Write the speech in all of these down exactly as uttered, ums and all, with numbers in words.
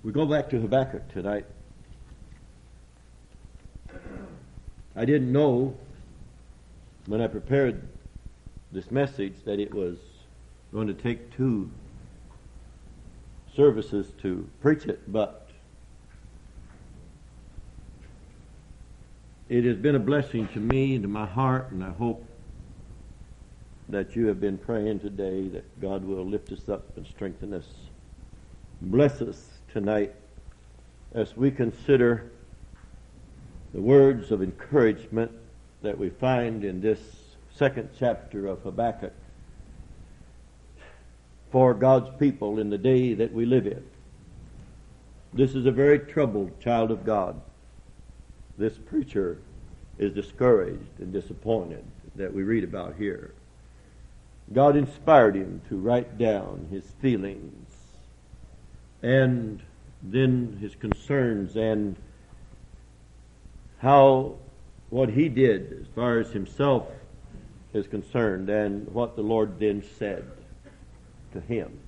We go back to Habakkuk tonight. I didn't know when I prepared this message that it was going to take two services to preach it, but it has been a blessing to me and to my heart, and I hope that you have been praying today that God will lift us up and strengthen us. Bless us tonight as we consider the words of encouragement that we find in this second chapter of Habakkuk for God's people in the day that we live in. This is a very troubled child of God. This preacher is discouraged and disappointed that we read about here. God inspired him to write down his feelings and then his concerns and how what he did as far as himself is concerned and what the Lord then said to him.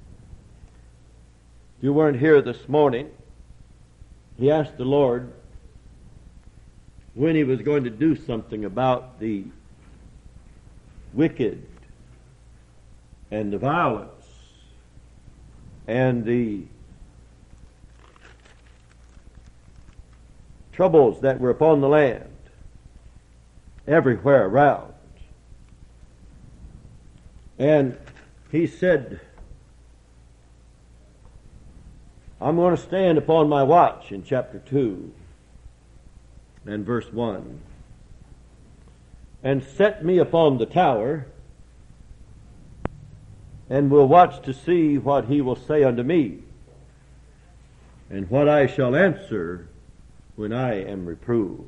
If you weren't here this morning, he asked the Lord when he was going to do something about the wicked and the violence and the troubles that were upon the land everywhere around. And he said, I'm going to stand upon my watch in chapter two and verse one, and set me upon the tower, and will watch to see what he will say unto me, and what I shall answer when I am reproved.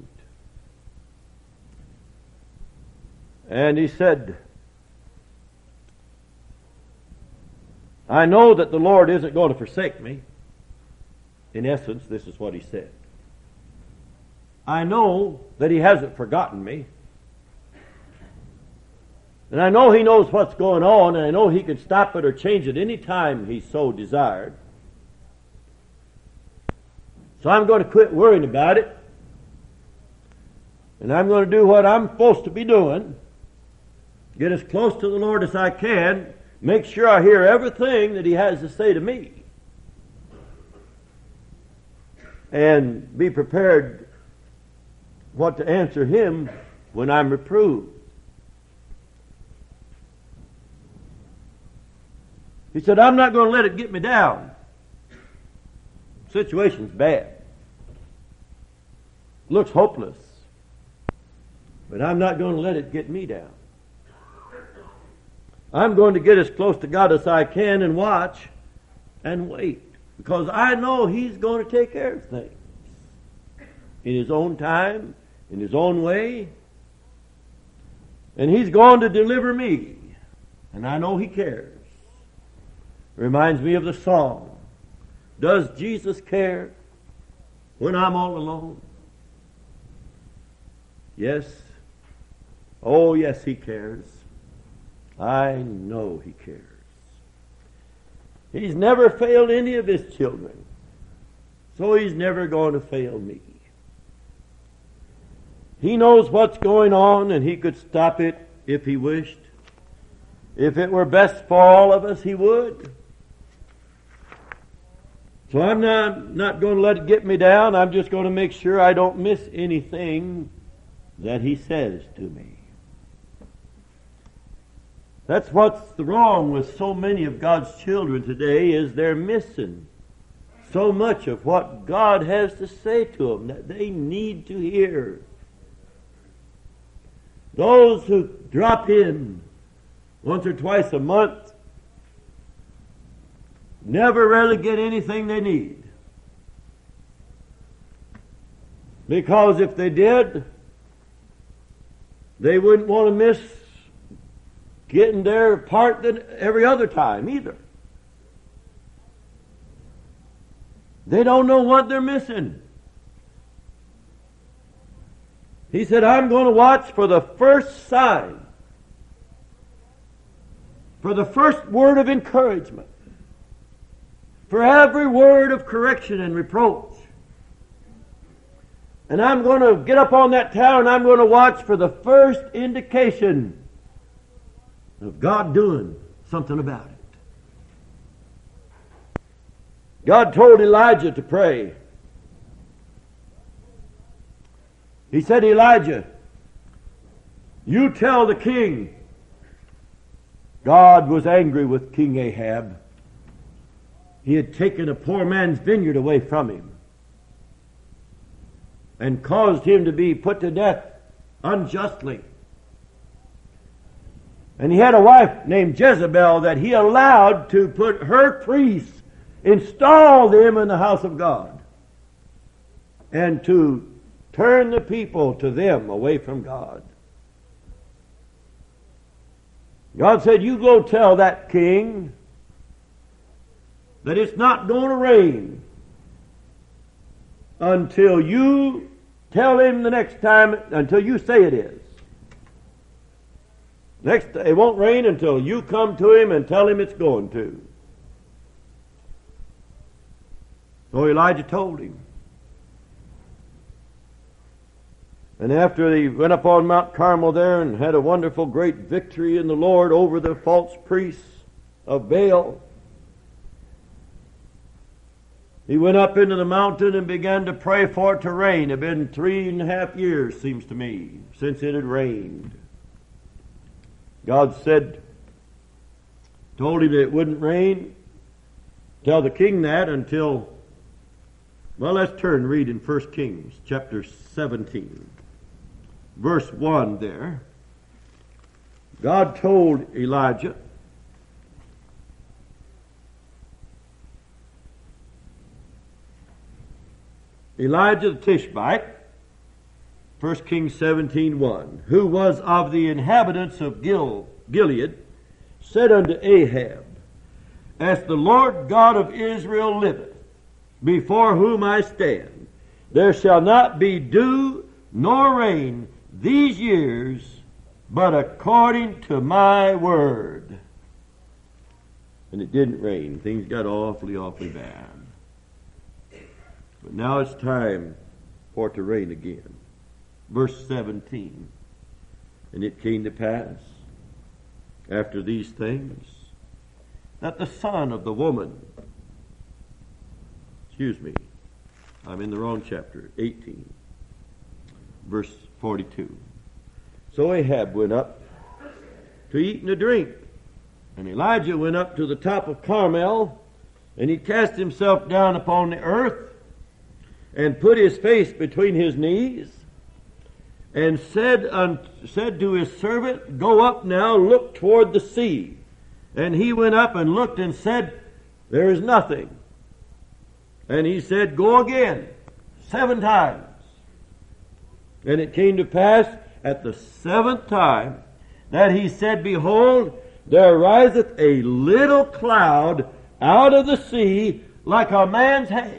And he said, I know that the Lord isn't going to forsake me. In essence, this is what he said. I know that he hasn't forgotten me. And I know he knows what's going on, and I know he can stop it or change it any time he so desired. So I'm going to quit worrying about it. And I'm going to do what I'm supposed to be doing. Get as close to the Lord as I can. Make sure I hear everything that he has to say to me. And be prepared what to answer him when I'm reproved. He said, I'm not going to let it get me down. The situation's bad. Looks hopeless. But I'm not going to let it get me down. I'm going to get as close to God as I can and watch and wait. Because I know he's going to take care of things. In his own time, in his own way. And he's going to deliver me. And I know he cares. Reminds me of the song. Does Jesus care when I'm all alone? Yes. Oh, yes, he cares. I know he cares. He's never failed any of his children. So he's never going to fail me. He knows what's going on, and he could stop it if he wished. If it were best for all of us, he would. So I'm not, not going to let it get me down. I'm just going to make sure I don't miss anything that he says to me. That's what's wrong with so many of God's children today, is they're missing so much of what God has to say to them that they need to hear. Those who drop in once or twice a month never really get anything they need. Because if they did, they wouldn't want to miss getting their part every other time either. They don't know what they're missing. He said, I'm going to watch for the first sign, for the first word of encouragement, for every word of correction and reproach. And I'm going to get up on that tower and I'm going to watch for the first indication of God doing something about it. God told Elijah to pray. He said, Elijah, you tell the king. God was angry with King Ahab. He had taken a poor man's vineyard away from him and caused him to be put to death unjustly. And he had a wife named Jezebel that he allowed to put her priests, install them in the house of God, and to turn the people to them away from God. God said, you go tell that king that it's not going to rain until you tell him the next time, until you say it is. Next, it won't rain until you come to him and tell him it's going to. So Elijah told him. And after he went up on Mount Carmel there and had a wonderful great victory in the Lord over the false priests of Baal, he went up into the mountain and began to pray for it to rain. It had been three and a half years, seems to me, since it had rained. God said, told him that it wouldn't rain. Tell the king that until, well, let's turn and read in First Kings chapter seventeen. Verse one there. God told Elijah, Elijah the Tishbite, First Kings seventeen one, who was of the inhabitants of Gil, Gilead, said unto Ahab, as the Lord God of Israel liveth, before whom I stand, there shall not be dew nor rain these years, but according to my word. And it didn't rain. Things got awfully, awfully bad. But now it's time for it to rain again. Verse seventeen. And it came to pass, after these things, that the son of the woman, excuse me, I'm in the wrong chapter, eighteen, verse forty-two. So Ahab went up to eat and to drink, and Elijah went up to the top of Carmel, and he cast himself down upon the earth, and put his face between his knees, and said, un, said to his servant, go up now, look toward the sea. And he went up and looked and said, there is nothing. And he said, go again, seven times. And it came to pass at the seventh time that he said, behold, there riseth a little cloud out of the sea like a man's hand.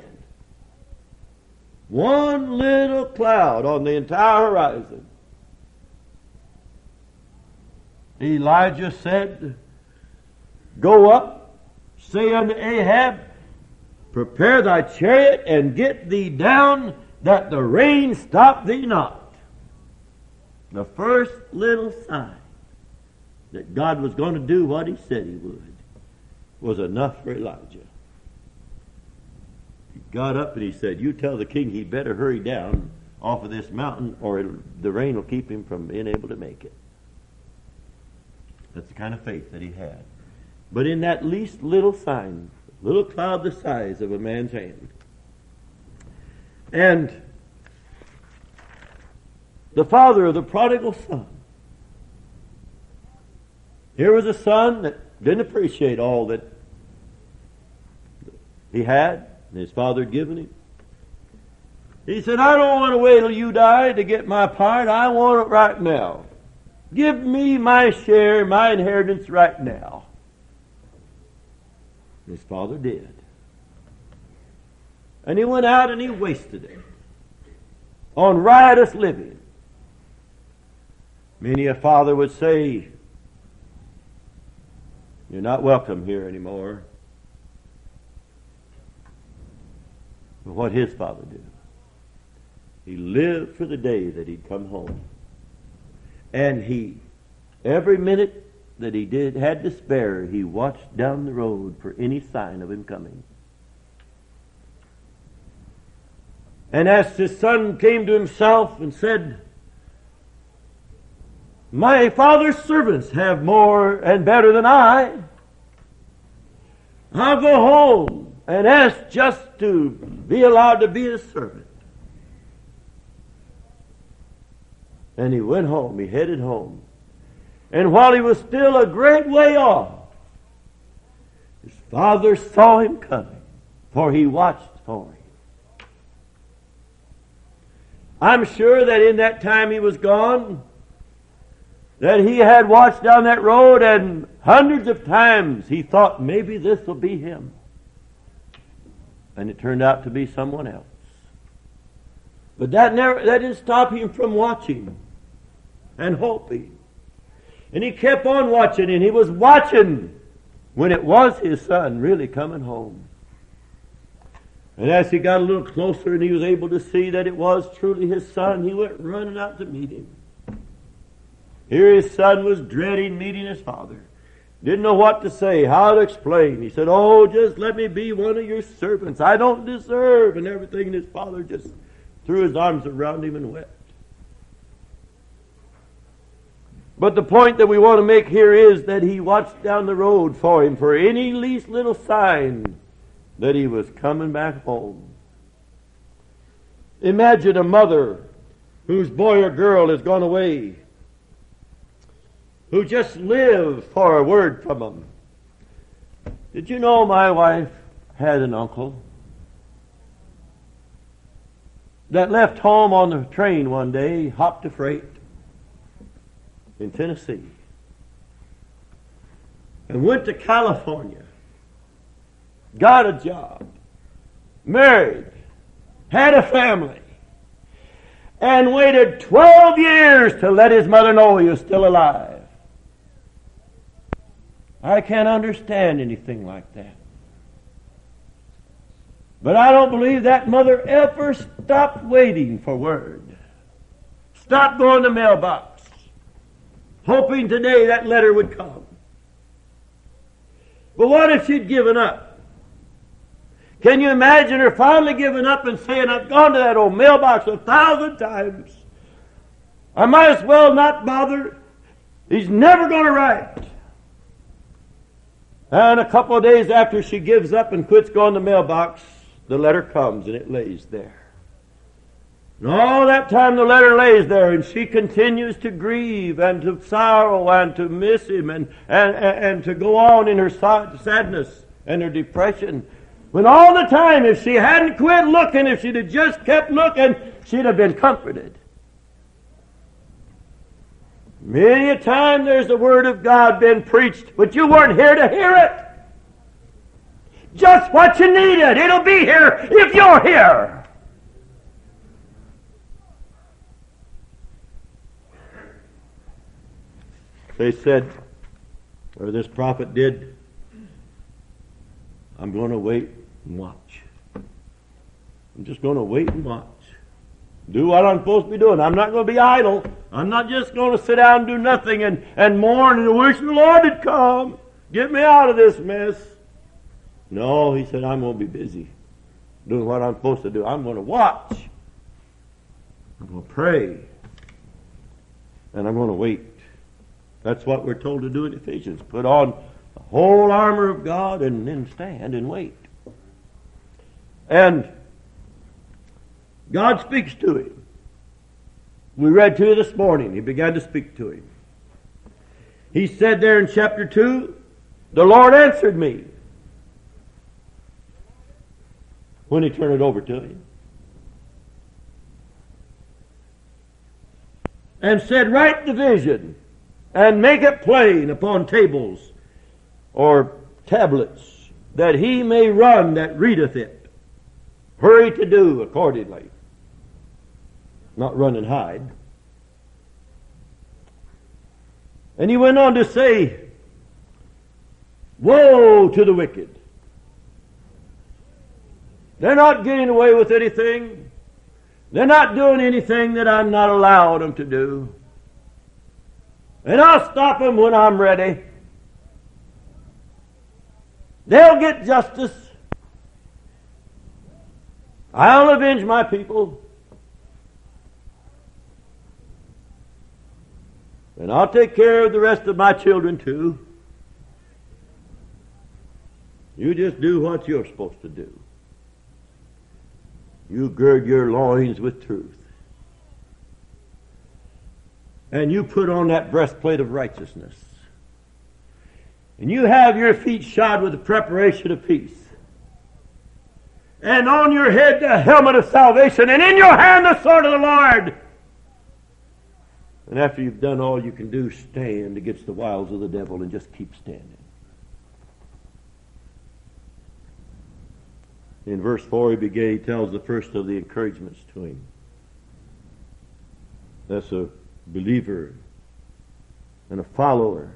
One little cloud on the entire horizon. Elijah said, go up, say unto Ahab, prepare thy chariot and get thee down, that the rain stop thee not. The first little sign that God was going to do what he said he would was enough for Elijah. He got up and he said, you tell the king he better hurry down off of this mountain or it'll, the rain will keep him from being able to make it. That's the kind of faith that he had. But in that least little sign, little cloud the size of a man's hand. And the father of the prodigal son. Here was a son that didn't appreciate all that he had and his father had given him. He said, I don't want to wait till you die to get my part. I want it right now. Give me my share, my inheritance right now. His father did. And he went out and he wasted it on riotous living. Many a father would say, you're not welcome here anymore. for what his father did. He lived for the day that he'd come home. And he, every minute that he did had to spare, he watched down the road for any sign of him coming. And as his son came to himself and said, "My father's servants have more and better than I. I'll go home and ask just to be allowed to be a servant." And he went home, he headed home. And while he was still a great way off, his father saw him coming, for he watched for him. I'm sure that in that time he was gone, that he had watched down that road, and hundreds of times he thought, maybe this will be him. And it turned out to be someone else. But that never that didn't stop him from watching and hoping. And he kept on watching, and he was watching when it was his son really coming home. And as he got a little closer and he was able to see that it was truly his son, he went running out to meet him. Here his son was dreading meeting his father. Didn't know what to say, how to explain. He said, "Oh, just let me be one of your servants. I don't deserve," and everything. And his father just threw his arms around him and wept. But the point that we want to make here is that he watched down the road for him for any least little sign that he was coming back home. Imagine a mother whose boy or girl has gone away, who just lived for a word from them. Did you know my wife had an uncle that left home on the train one day, hopped a freight in Tennessee, and went to California, got a job, married, had a family, and waited twelve years to let his mother know he was still alive. I can't understand anything like that. But I don't believe that mother ever stopped waiting for word. Stopped going to the mailbox, hoping today that letter would come. But what if she'd given up? Can you imagine her finally giving up and saying, "I've gone to that old mailbox a thousand times. I might as well not bother. He's never going to write." And a couple of days after she gives up and quits going to the mailbox, the letter comes and it lays there. And all that time the letter lays there, and she continues to grieve and to sorrow and to miss him and, and, and to go on in her sadness and her depression. When all the time, if she hadn't quit looking, if she'd have just kept looking, she'd have been comforted. Many a time there's the Word of God been preached, but you weren't here to hear it. Just what you needed. It'll be here if you're here. They said, or this prophet did, "I'm going to wait and watch. I'm just going to wait and watch. Do what I'm supposed to be doing. I'm not going to be idle. I'm not just going to sit down and do nothing and, and mourn and wish the Lord had come. Get me out of this mess." No, he said, "I'm going to be busy doing what I'm supposed to do. I'm going to watch. I'm going to pray. And I'm going to wait." That's what we're told to do in Ephesians. Put on the whole armor of God and then stand and wait. And God speaks to him. We read to you this morning. He began to speak to him. He said there in chapter two, "The Lord answered me," when he turned it over to him, and said, "Write the vision and make it plain upon tables or tablets, that he may run that readeth it. Hurry to do accordingly." Not run and hide. And he went on to say, "Woe to the wicked They're not getting away with anything. They're not doing anything that I'm not allowed them to do. And I'll stop them when I'm ready. They'll get justice. I'll avenge my people. And I'll take care of the rest of my children too. You just do what you're supposed to do. You gird your loins with truth. And you put on that breastplate of righteousness. And you have your feet shod with the preparation of peace. And on your head the helmet of salvation, and in your hand the sword of the Lord. And after you've done all you can do, stand against the wiles of the devil and just keep standing. In verse four, he began, he tells the first of the encouragements to him. That's a believer and a follower.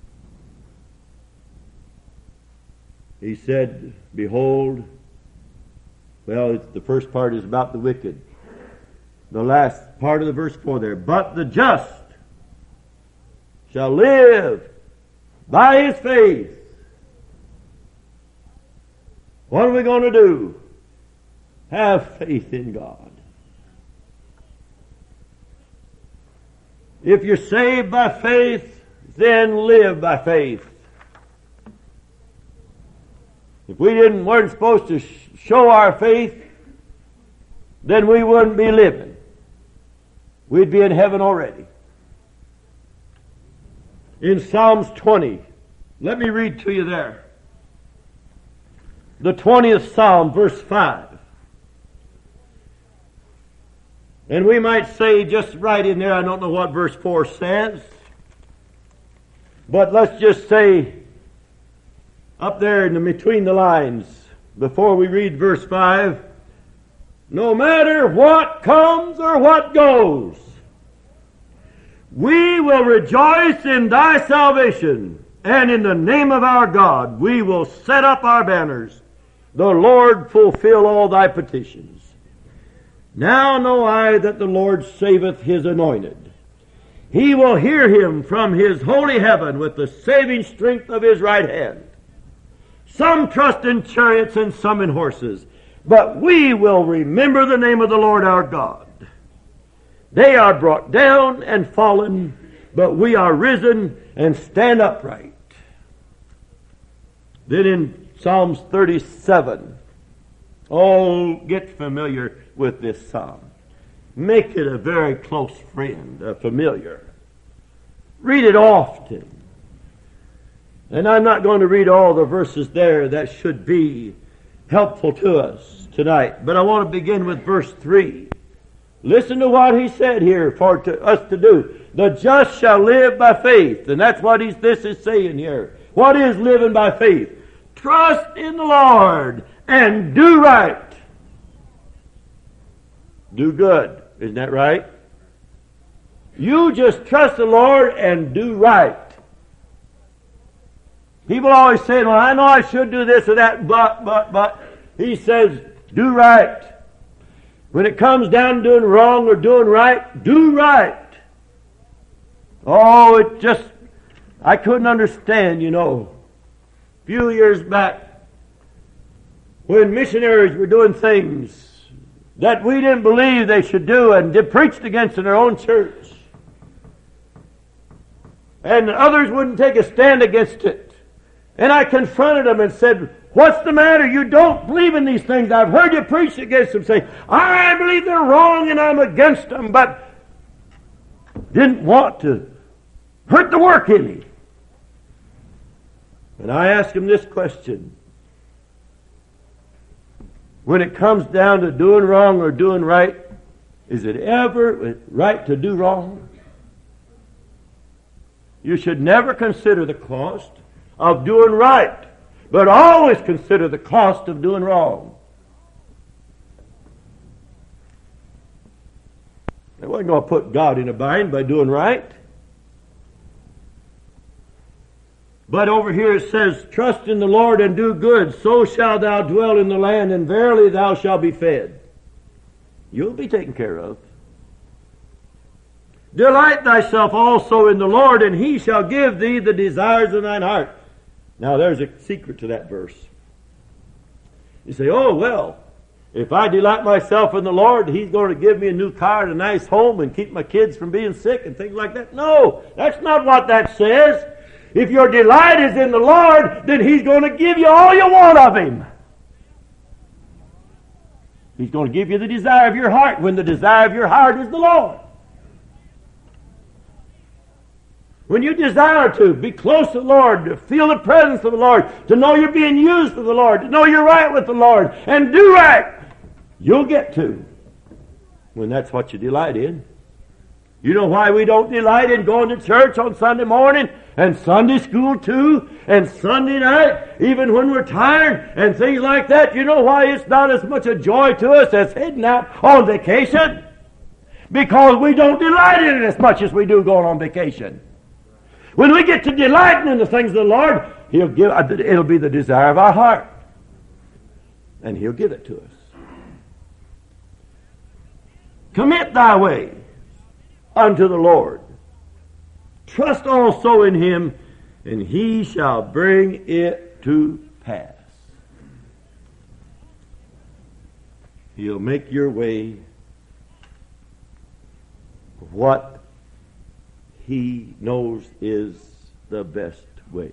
He said, behold, well, it's, the first part is about the wicked. The last part of the verse four there, but the just shall live by his faith. What are we going to do? Have faith in God. If you're saved by faith, then live by faith. If we didn't weren't supposed to sh- show our faith, then we wouldn't be living. We'd be in heaven already. In Psalms twenty, let me read to you there. The twentieth Psalm, verse five. And we might say just right in there, I don't know what verse four says, but let's just say up there in the, between the lines, before we read verse five, no matter what comes or what goes, we will rejoice in thy salvation, and in the name of our God we will set up our banners. The Lord fulfill all thy petitions. Now know I that the Lord saveth his anointed. He will hear him from his holy heaven with the saving strength of his right hand. Some trust in chariots and some in horses, but we will remember the name of the Lord our God. They are brought down and fallen, but we are risen and stand upright. Then in Psalms thirty-seven, oh, get familiar with this psalm. Make it a very close friend, a familiar. Read it often. And I'm not going to read all the verses there that should be helpful to us tonight, but I want to begin with verse three. Listen to what he said here for to, us to do. The just shall live by faith. And that's what he's, this is saying here. What is living by faith? Trust in the Lord and do right. Do good. Isn't that right? You just trust the Lord and do right. People always say, well, I know I should do this or that, but, but, but. He says, do right. When it comes down to doing wrong or doing right, do right. Oh, it just, I couldn't understand, you know. A few years back, when missionaries were doing things that we didn't believe they should do and did preached against in their own church. And others wouldn't take a stand against it. And I confronted them and said, what's the matter? You don't believe in these things. I've heard you preach against them. Say, I believe they're wrong and I'm against them, but didn't want to hurt the work any. And I asked him this question. When it comes down to doing wrong or doing right, is it ever right to do wrong? You should never consider the cost of doing right, but always consider the cost of doing wrong. I wasn't going to put God in a bind by doing right. But over here it says, trust in the Lord and do good, so shalt thou dwell in the land, and verily thou shalt be fed. You'll be taken care of. Delight thyself also in the Lord, and He shall give thee the desires of thine heart. Now there's a secret to that verse. You say, oh well, if I delight myself in the Lord, He's going to give me a new car and a nice home and keep my kids from being sick and things like that. No, that's not what that says. If your delight is in the Lord, then He's going to give you all you want of Him. He's going to give you the desire of your heart when the desire of your heart is the Lord. When you desire to be close to the Lord, to feel the presence of the Lord, to know you're being used of the Lord, to know you're right with the Lord, and do right, you'll get to when that's what you delight in. You know why we don't delight in going to church on Sunday morning and Sunday school too and Sunday night, even when we're tired and things like that? You know why it's not as much a joy to us as heading out on vacation? Because we don't delight in it as much as we do going on vacation. When we get to delighting in the things of the Lord, He'll give, it'll be the desire of our heart. And He'll give it to us. Commit thy way unto the Lord. Trust also in Him, and He shall bring it to pass. He'll make your way what He knows is the best way.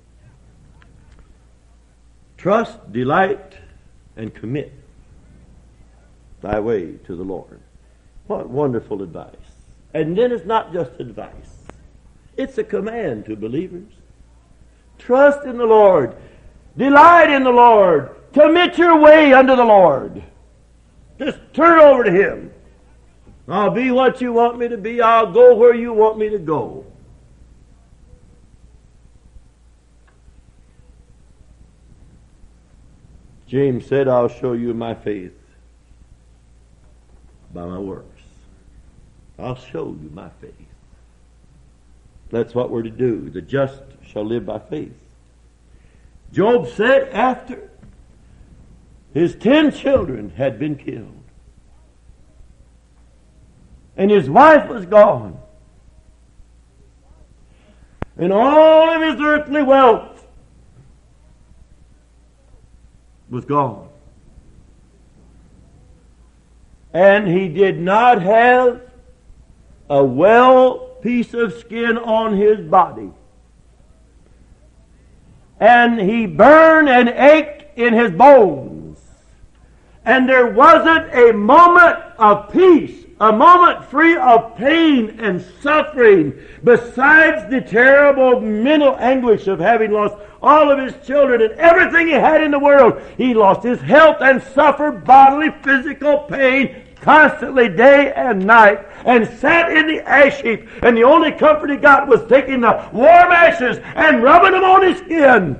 Trust, delight, and commit thy way to the Lord. What wonderful advice. And then it's not just advice. It's a command to believers. Trust in the Lord. Delight in the Lord. Commit your way unto the Lord. Just turn over to Him. I'll be what you want me to be. I'll go where you want me to go. James said, I'll show you my faith by my works. I'll show you my faith. That's what we're to do. The just shall live by faith. Job said after his ten children had been killed and his wife was gone and all of his earthly wealth was gone, and he did not have a well piece of skin on his body, and he burned and ached in his bones, and there wasn't a moment of peace, a moment free of pain and suffering, besides the terrible mental anguish of having lost all of his children and everything he had in the world. He lost his health and suffered bodily, physical pain constantly day and night, and sat in the ash heap, and the only comfort he got was taking the warm ashes and rubbing them on his skin.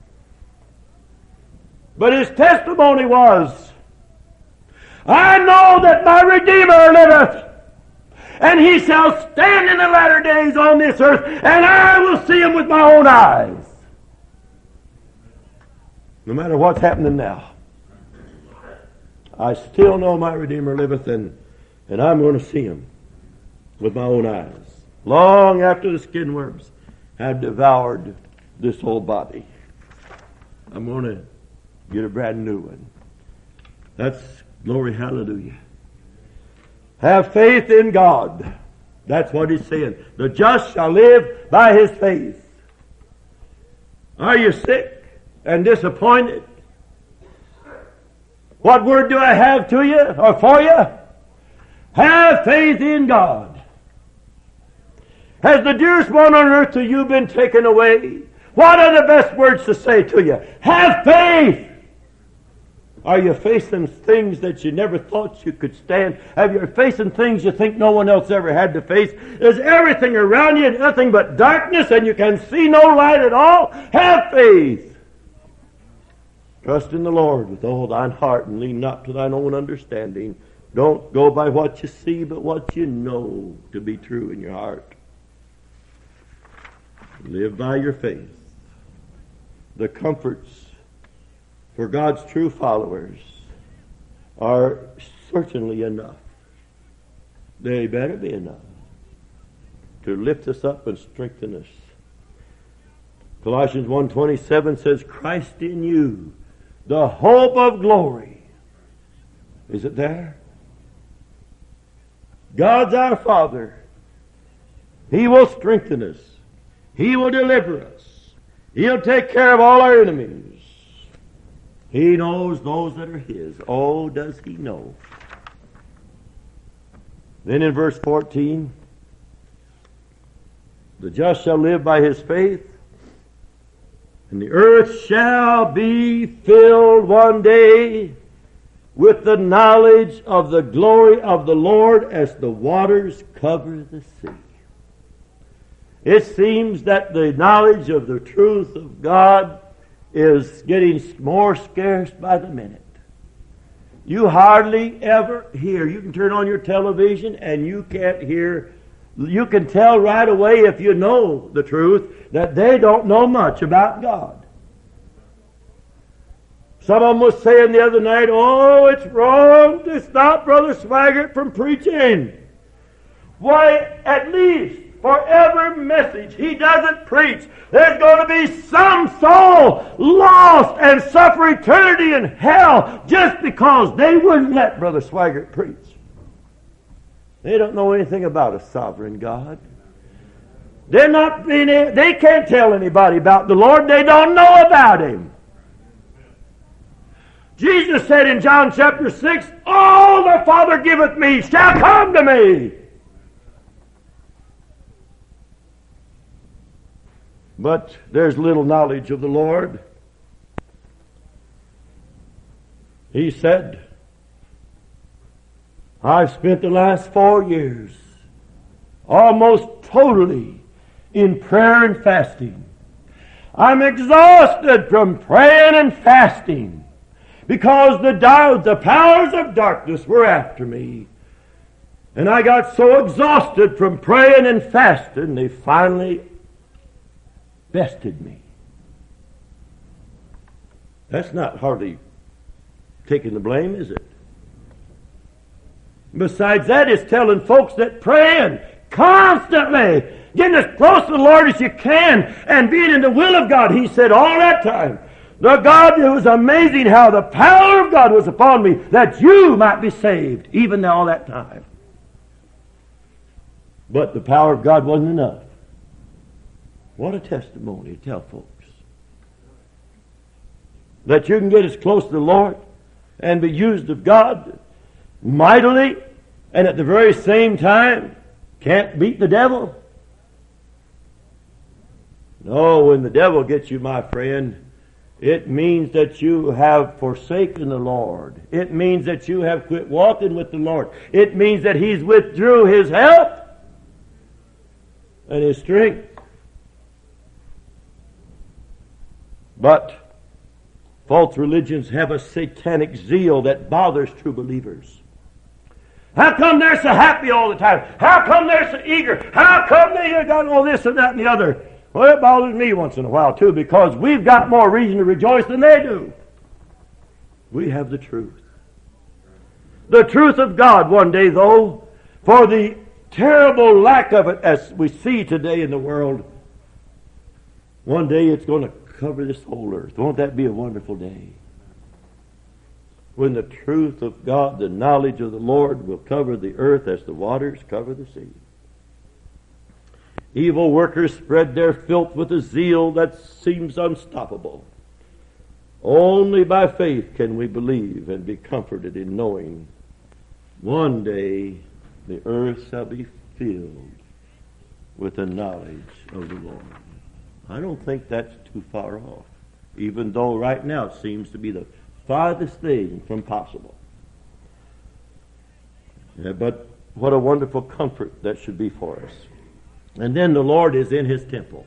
But his testimony was, I know that my Redeemer liveth, and He shall stand in the latter days on this earth, and I will see Him with my own eyes. No matter what's happening now, I still know my Redeemer liveth, and, and I'm going to see Him with my own eyes, long after the skin worms have devoured this whole body. I'm going to get a brand new one. That's glory, hallelujah. Have faith in God. That's what He's saying. The just shall live by his faith. Are you sick and disappointed? What word do I have to you or for you? Have faith in God. Has the dearest one on earth to you been taken away? What are the best words to say to you? Have faith. Are you facing things that you never thought you could stand? Have you facing things you think no one else ever had to face? Is everything around you nothing but darkness and you can see no light at all? Have faith. Trust in the Lord with all thine heart and lean not to thine own understanding. Don't go by what you see, but what you know to be true in your heart. Live by your faith. the comforts for God's true followers are certainly enough. They better be enough to lift us up and strengthen us. Colossians one twenty-seven says, Christ in you, the hope of glory. Is it there? God's our Father. He will strengthen us. He will deliver us. He'll take care of all our enemies. He knows those that are His. Oh, does He know? Then in verse fourteen, the just shall live by his faith, and the earth shall be filled one day with the knowledge of the glory of the Lord as the waters cover the sea. It seems that the knowledge of the truth of God is getting more scarce by the minute. You hardly ever hear. You can turn on your television and you can't hear. You can tell right away, if you know the truth, that they don't know much about God. Some of them was saying the other night, oh, it's wrong to stop Brother Swaggart from preaching. Why, at least for every message he doesn't preach, there's going to be some soul lost and suffer eternity in hell just because they wouldn't let Brother Swaggart preach. They don't know anything about a sovereign God. They're not being, they can't tell anybody about the Lord. They don't know about Him. Jesus said in John chapter six, all the Father giveth me shall come to me. But there's little knowledge of the Lord. He said, I've spent the last four years almost totally in prayer and fasting. I'm exhausted from praying and fasting because the, the powers of darkness were after me. And I got so exhausted from praying and fasting, they finally bested me. That's not hardly taking the blame, is it? Besides that, it's telling folks that praying constantly, getting as close to the Lord as you can, and being in the will of God. He said all that time, the God, it was amazing how the power of God was upon me that you might be saved, even all that time. But the power of God wasn't enough. What a testimony to tell folks that you can get as close to the Lord and be used of God mightily, and at the very same time can't beat the devil. No, when the devil gets you, my friend, it means that you have forsaken the Lord. It means that you have quit walking with the Lord. It means that He's withdrew His help and His strength. But false religions have a satanic zeal that bothers true believers. How come they're so happy all the time? How come they're so eager? How come they got all this and that and the other? Well, it bothers me once in a while too, because we've got more reason to rejoice than they do. We have the truth. The truth of God one day, though, for the terrible lack of it as we see today in the world, one day it's going to cover this whole earth. Won't that be a wonderful day? When the truth of God, the knowledge of the Lord, will cover the earth as the waters cover the sea. Evil workers spread their filth with a zeal that seems unstoppable. Only by faith can we believe and be comforted in knowing one day the earth shall be filled with the knowledge of the Lord. I don't think that's too far off, even though right now it seems to be the farthest thing from possible. Yeah, but what a wonderful comfort that should be for us. And then the Lord is in His temple.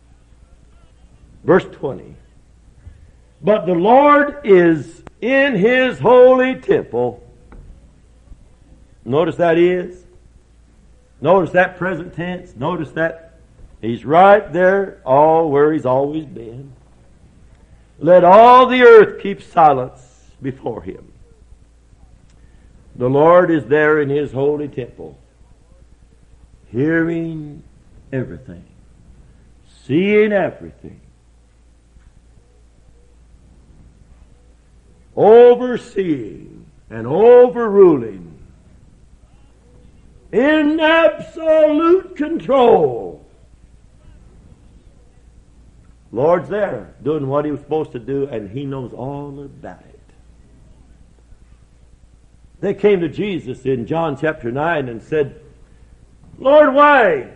Verse twenty. But the Lord is in His holy temple. Notice that He is. Notice that present tense. Notice that He's right there, all where He's always been. Let all the earth keep silence before Him. The Lord is there in His holy temple, hearing everything, seeing everything, overseeing and overruling, in absolute control. Lord's there doing what He was supposed to do, and He knows all about it. They came to Jesus in John chapter nine and said, Lord, why?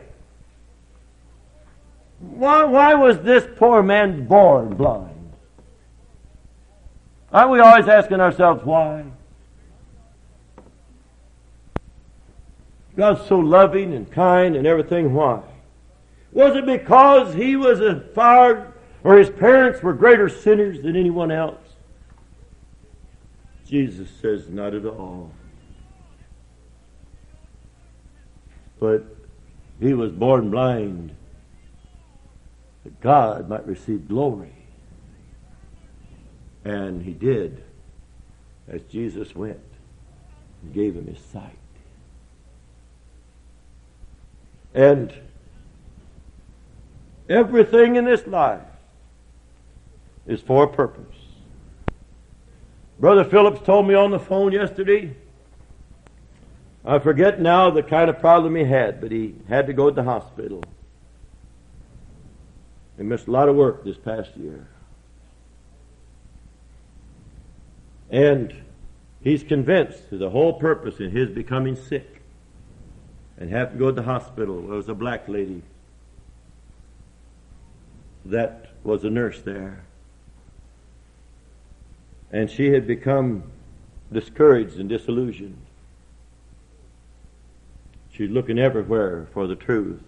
Why, why was this poor man born blind? Aren't we always asking ourselves why? God's so loving and kind and everything, why? Was it because he was a far, or his parents were greater sinners than anyone else? Jesus says, not at all. But he was born blind that God might receive glory. And he did, as Jesus went and gave him his sight. And everything in this life is for a purpose. Brother Phillips told me on the phone yesterday, I forget now the kind of problem he had, but he had to go to the hospital. He missed a lot of work this past year. And he's convinced that the whole purpose in his becoming sick and have to go to the hospital. There was a black lady that was a nurse there. And she had become discouraged and disillusioned. She's looking everywhere for the truth.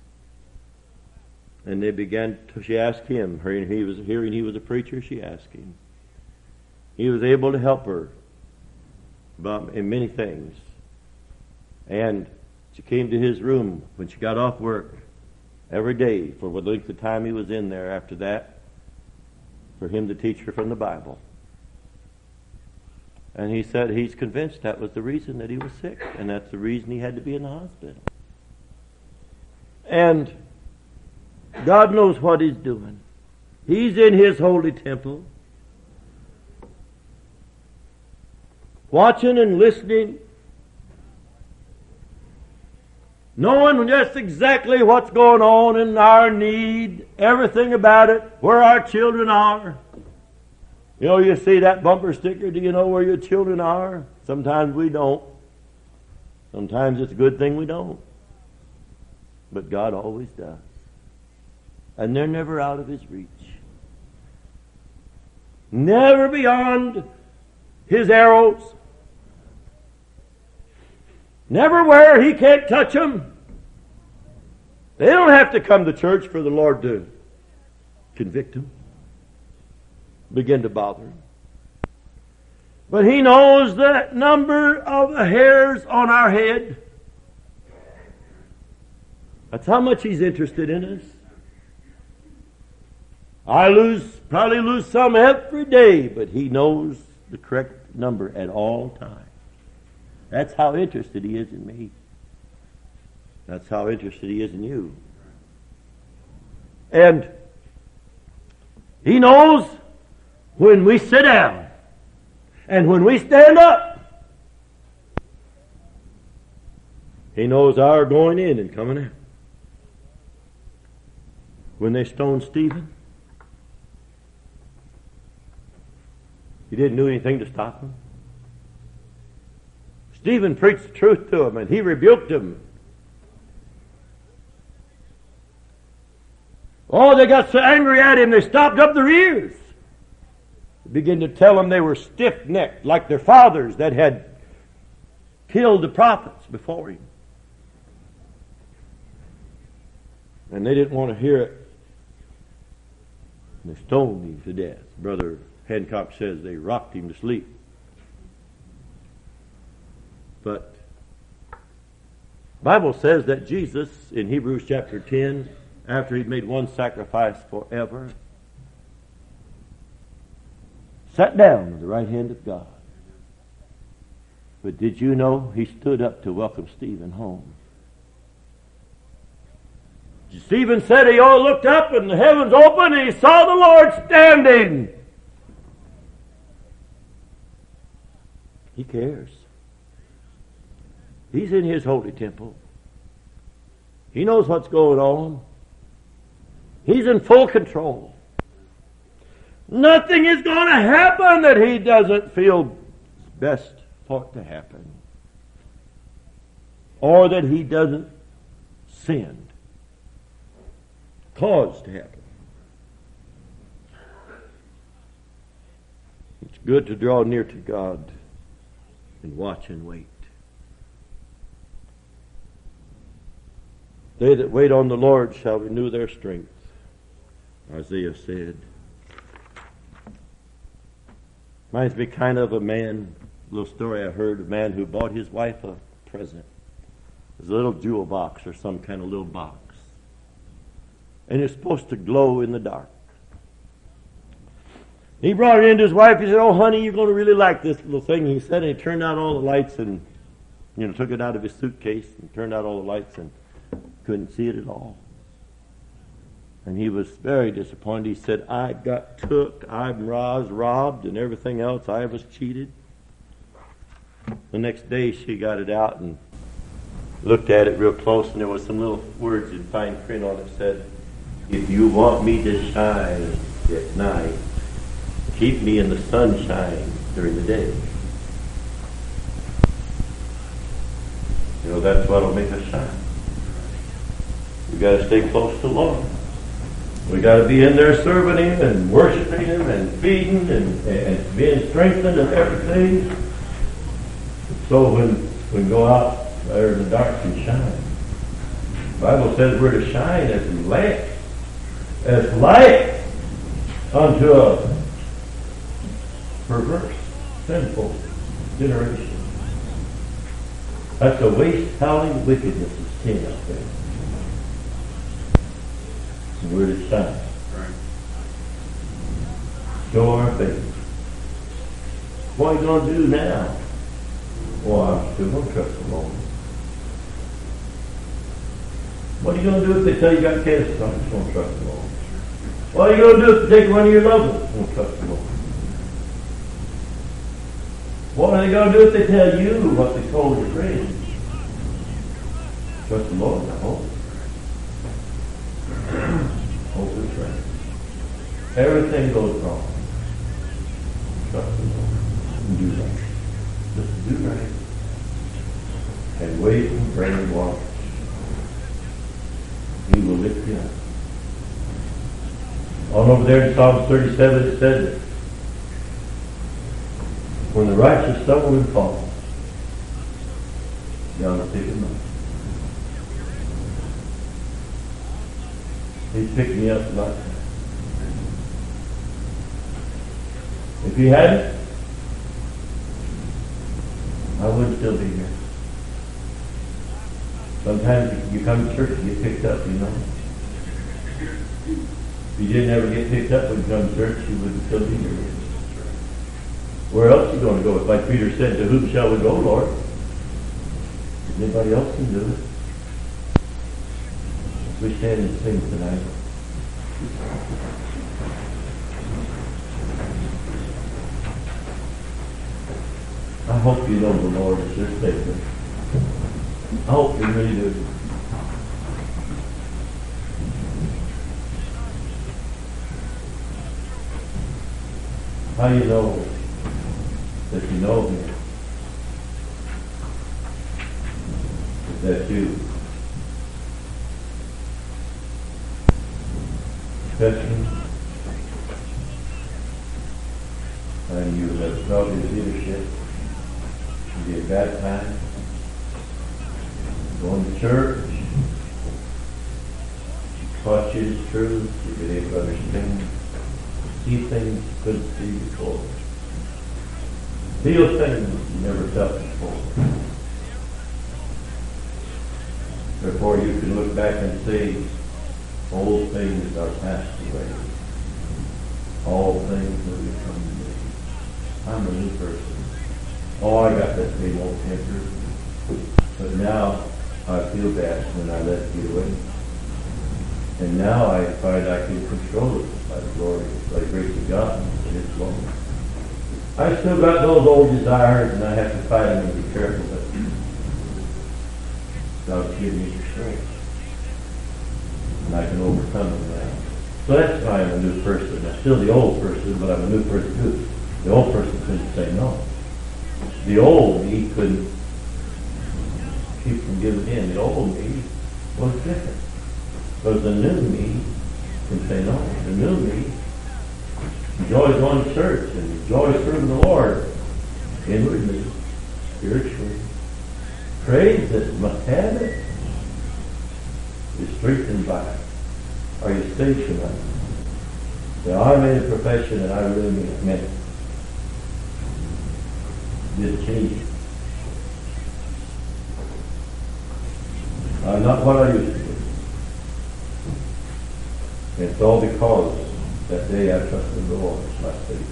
And they began to, she asked him, hearing he was, hearing he was a preacher, she asked him. He was able to help her about, in many things. And she came to his room when she got off work every day for what length of time he was in there after that, for him to teach her from the Bible. And he said he's convinced that was the reason that he was sick, and that's the reason he had to be in the hospital. And God knows what he's doing. He's in his holy temple, watching and listening, knowing just exactly what's going on in our need, everything about it, where our children are. You know, you see that bumper sticker, do you know where your children are? Sometimes we don't. Sometimes it's a good thing we don't. But God always does. And they're never out of his reach. Never beyond his arrows. Never where he can't touch them. They don't have to come to church for the Lord to convict them, begin to bother him. But he knows the number of the hairs on our head. That's how much he's interested in us. I lose, probably lose some every day, but he knows the correct number at all times. That's how interested he is in me. That's how interested he is in you. And he knows when we sit down and when we stand up. He knows our going in and coming out. When they stoned Stephen, he didn't do anything to stop him. Stephen preached the truth to him and he rebuked him. Oh, they got so angry at him they stopped up their ears. They began to tell them they were stiff-necked like their fathers that had killed the prophets before him. And they didn't want to hear it. And they stoned him to death. Brother Hancock says they rocked him to sleep. But the Bible says that Jesus, in Hebrews chapter ten, after he'd made one sacrifice forever, sat down at the right hand of God. But did you know he stood up to welcome Stephen home? Stephen said he all looked up and the heavens opened and he saw the Lord standing. He cares. He's in his holy temple. He knows what's going on. He's in full control. Nothing is going to happen that he doesn't feel best for it to happen. Or that he doesn't sin. Cause to happen. It's good to draw near to God and watch and wait. They that wait on the Lord shall renew their strength, Isaiah said. Reminds me kind of a man, a little story I heard, a man who bought his wife a present. It was a little jewel box or some kind of little box. And it's supposed to glow in the dark. He brought it into his wife. He said, "Oh, honey, you're going to really like this little thing." He said, and he turned out all the lights and, you know, took it out of his suitcase and turned out all the lights and couldn't see it at all. And he was very disappointed. He said, "I got took, I was robbed, and everything else. I was cheated." The next day she got it out and looked at it real close, and there was some little words in fine print on it that said, "If you want me to shine at night, keep me in the sunshine during the day." You know, that's what'll make us shine. We got to stay close to the Lord. We got to be in there serving Him and worshiping Him and feeding and, and being strengthened and everything. So when we go out there in the dark and shine, the Bible says we're to shine as light, as light unto a perverse, sinful generation. That's a waste, howling wickedness of sin out there. And we're to shine. Right. Show our faith. What are you going to do now? Well, I'm still going to trust the Lord. What are you going to do if they tell you you got cancer? I'm just going to trust the Lord. What are you going to do if they take one of your loved ones? I'm going to trust the Lord. What are they going to do if they tell you what they told your friends? Trust the Lord, I hope. Hope is right. Everything goes wrong. Trust the Lord and do right. Just do right. And wait and pray and watch. He will lift you up. On over there in Psalm thirty-seven it said, when the righteous stumble and fall, God will pick him up. He picked me up like that. If he hadn't, I wouldn't still be here. Sometimes you come to church and get picked up, you know. If you didn't ever get picked up when you come to church, you wouldn't still be here. Where else are you going to go? It's like Peter said, to whom shall we go, Lord? Anybody else can do it. We stand and sing tonight. I hope you know the Lord is your Savior. I hope you really do. How do you know that you know Him? Is that you? Confession, and you have felt His leadership, you get baptized, going to church, taught you His truth, you've been able to understand, see things you couldn't see before, feel things you never felt before. Therefore you can look back and say, old things are passed away. All things will become new. I'm a new person. Oh, I got that same old temper. But now I feel bad when I let it get away. And now I find I can control it by the glory, by the grace of God and His love. I still got those old desires, and I have to fight them and be careful. But God's given me the strength, and I can overcome them now. So that's why I'm a new person. I'm still the old person, but I'm a new person too. The old person couldn't say no. The old me couldn't keep from giving in. The old me was different. But the new me can say no. The new me enjoys going to church and enjoys serving the Lord inwardly, spiritually. Praise that must have it is strengthened by it. Are you saved tonight? Now, I made a profession and I really meant it. Did it change it? I'm not what I used to be. And it's all because that day I trusted the Lord as my Savior.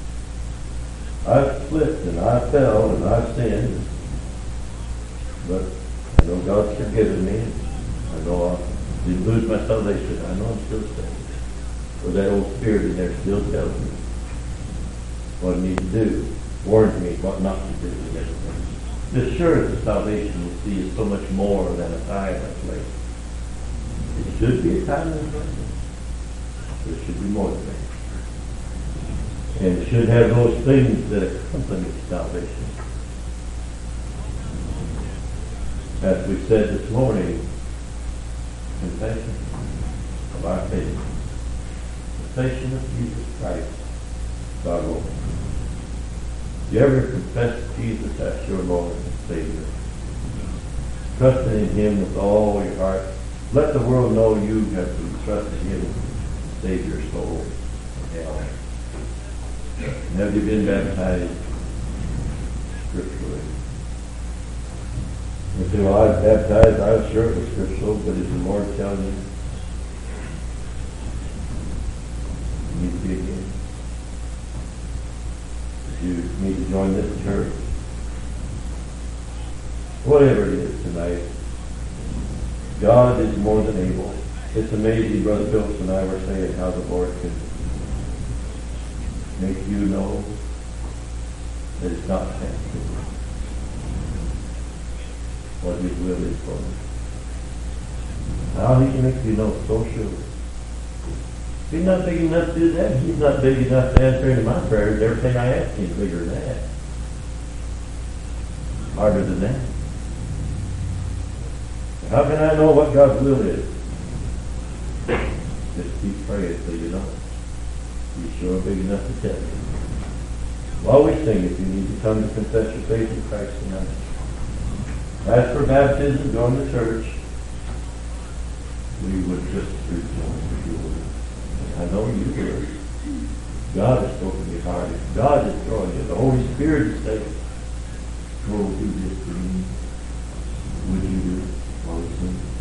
I've slipped and I fell and I've sinned, but I know God's forgiven me. I know I didn't lose my salvation. I know I'm still saved. But that old spirit in there still tells me what I need to do, warns me what not to do and everything. The assurance of salvation, you see, is so much more than a time and a place. It should be a time and a place. There should be more than that. And it should have those things that accompany salvation. As we said this morning, confession of our faith. Confession of Jesus Christ, our Lord. Do you ever confess Jesus as your Lord and Savior? Trusting in Him with all your heart. Let the world know you have trusted Him to save your soul from hell. And have you been baptized scripturally? You say, well, I was baptized, I was sure it was scriptural, but is the Lord telling you? You need to be again. You need to join this church. Whatever it is tonight, God is more than able. It's amazing, Brother Phillips and I were saying how the Lord can make you know that it's not fancy. What His will is for you. How He can make you know so sure. He's not big enough to do that. He's not big enough to answer any of my prayers. Everything I ask Him is bigger than that. Harder than that. How can I know what God's will is? Just keep praying till you know. He's sure big enough to tell you. While we sing, if you need to come to confess your faith in Christ tonight. As for baptism, going to church, we would just rejoice if you would. I know you will. God has spoken to your heart. God is drawing you. The Holy Spirit is saying, go do this for me. Would you do it while we sing?